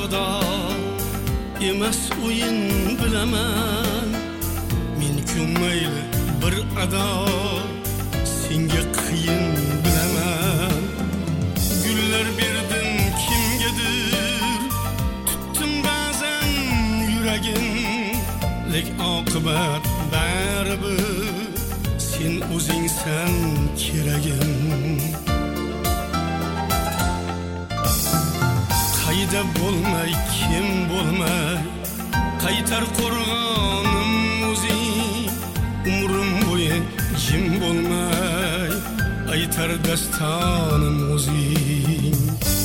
savdo emas o'yin bilaman. Men ko'ngil bir ado senga qiyin bilaman. Gullar berdim kimgadir, tutdim ba'zan yuragim, lek oqibat baribir sen o'zingsan keragim. Qayda bo'lmay kim bo'lmay qaytar qo'rg'onim o'zing, umrim bo'yi jim bo'lmay aytar dastonim o'zing.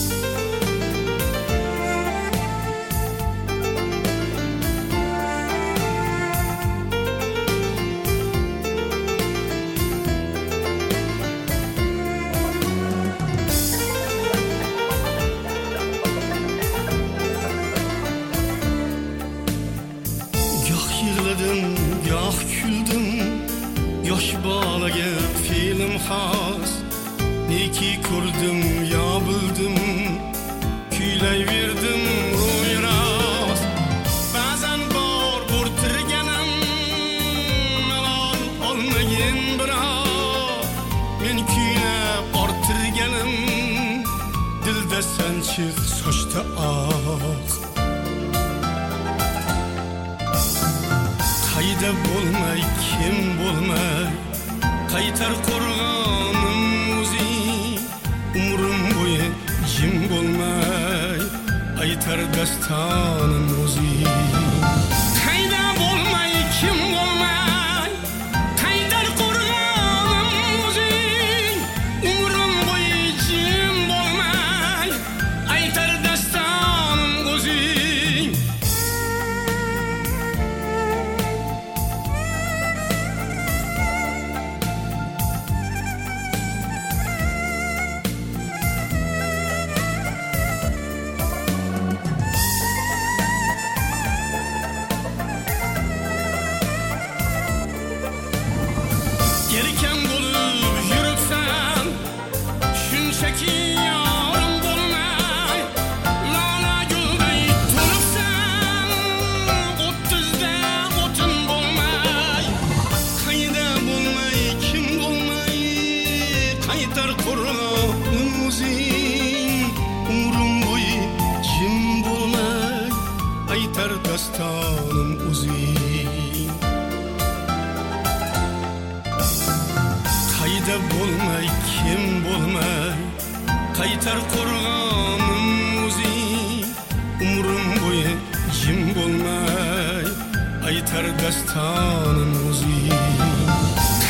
Yig'ladim, goh kuldim, yosh bolaga fe'lim xos. Neki ko'rdim, yo bildim, kuylayverdim ro'y rost. Ba'zan bor bo'rtirganim, malol olmagin biroq, men kuylab orttirganim, dilda sanchiq, sochda oq. Qayda bo'lmay kim bo'lmay qaytar qo'rg'onim o'zing, umrim bo'yi jim bo'lmay aytar dastonim o'zing. Qayda bo'lmay kim bo'lmay qaytar qo'rg'onim o'zing, umrim bo'yi jim bo'lmay aytar dastonim o'zing. Erken bulup yürüpsen, şunchaki yorim bo'lmay, lala gulday to'libsan, 30'da o'tin bo'lmay. Qayda bo'lmay kim bo'lmay qaytar qo'rg'onim o'zing, umrim bo'yi jim bo'lmay aytar dastonim o'zing. Qayda bo'lmay kim bo'lmay qaytar qo'rg'onim o'zing, umrim bo'yi jim bo'lmay aytar dastonim o'zing.